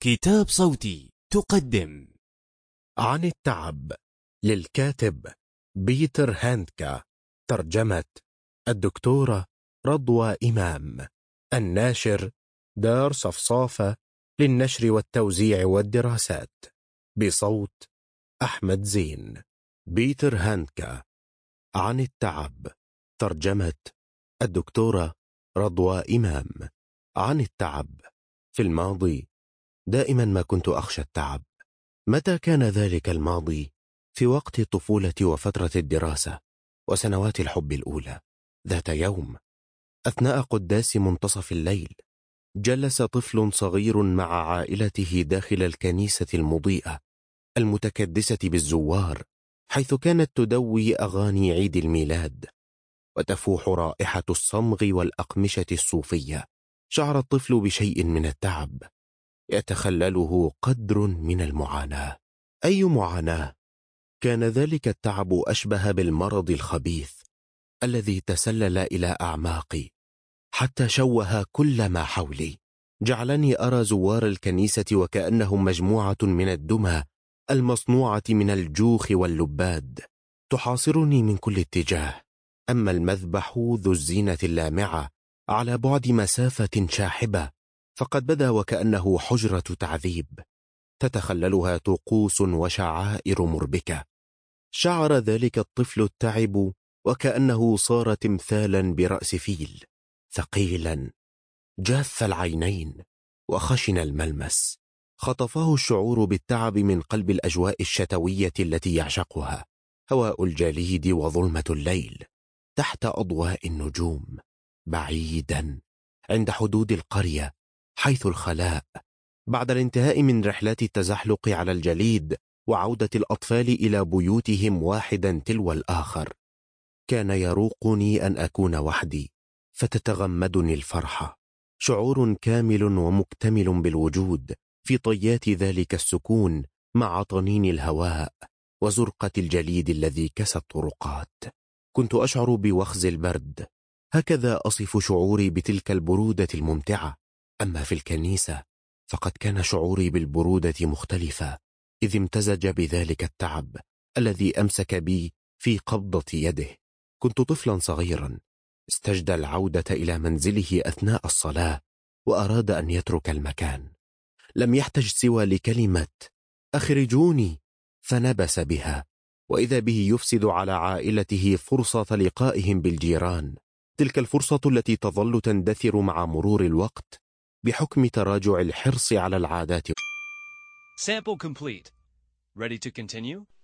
كتاب صوتي تقدم عن التعب للكاتب بيتر هاندكا. ترجمة الدكتورة رضوى إمام. الناشر دار صفصافة للنشر والتوزيع والدراسات، بصوت أحمد زين. بيتر هاندكا. عن التعب. ترجمة الدكتورة رضوى إمام. عن التعب. في الماضي دائما ما كنت أخشى التعب. متى كان ذلك الماضي؟ في وقت الطفولة وفترة الدراسة وسنوات الحب الأولى. ذات يوم أثناء قداس منتصف الليل جلس طفل صغير مع عائلته داخل الكنيسة المضيئة المتكدسة بالزوار، حيث كانت تدوي أغاني عيد الميلاد وتفوح رائحة الصمغ والأقمشة الصوفية. شعر الطفل بشيء من التعب يتخلله قدر من المعاناة. أي معاناة؟ كان ذلك التعب أشبه بالمرض الخبيث الذي تسلل إلى أعماقي حتى شوه كل ما حولي. جعلني أرى زوار الكنيسة وكأنهم مجموعة من الدمى المصنوعة من الجوخ واللباد تحاصرني من كل اتجاه. أما المذبح ذو الزينة اللامعة على بعد مسافة شاحبة فقد بدا وكأنه حجرة تعذيب تتخللها طقوس وشعائر مربكة. شعر ذلك الطفل التعب وكأنه صار تمثالا برأس فيل، ثقيلا جاف العينين وخشن الملمس. خطفه الشعور بالتعب من قلب الأجواء الشتوية التي يعشقها، هواء الجليد وظلمة الليل تحت أضواء النجوم، بعيدا عند حدود القرية حيث الخلاء بعد الانتهاء من رحلات التزحلق على الجليد وعودة الأطفال إلى بيوتهم واحدا تلو الآخر. كان يروقني أن أكون وحدي فتتغمدني الفرحة، شعور كامل ومكتمل بالوجود في طيات ذلك السكون مع طنين الهواء وزرقة الجليد الذي كسى الطرقات. كنت أشعر بوخز البرد، هكذا أصف شعوري بتلك البرودة الممتعة. أما في الكنيسة فقد كان شعوري بالبرودة مختلفة، إذ امتزج بذلك التعب الذي أمسك بي في قبضة يده. كنت طفلا صغيرا استجدى العودة إلى منزله أثناء الصلاة وأراد أن يترك المكان. لم يحتج سوى لكلمة أخرجوني فنبس بها، وإذا به يفسد على عائلته فرصة لقائهم بالجيران، تلك الفرصة التي تظل تندثر مع مرور الوقت بحكم تراجع الحرص على العادات. Sample complete. Ready to continue?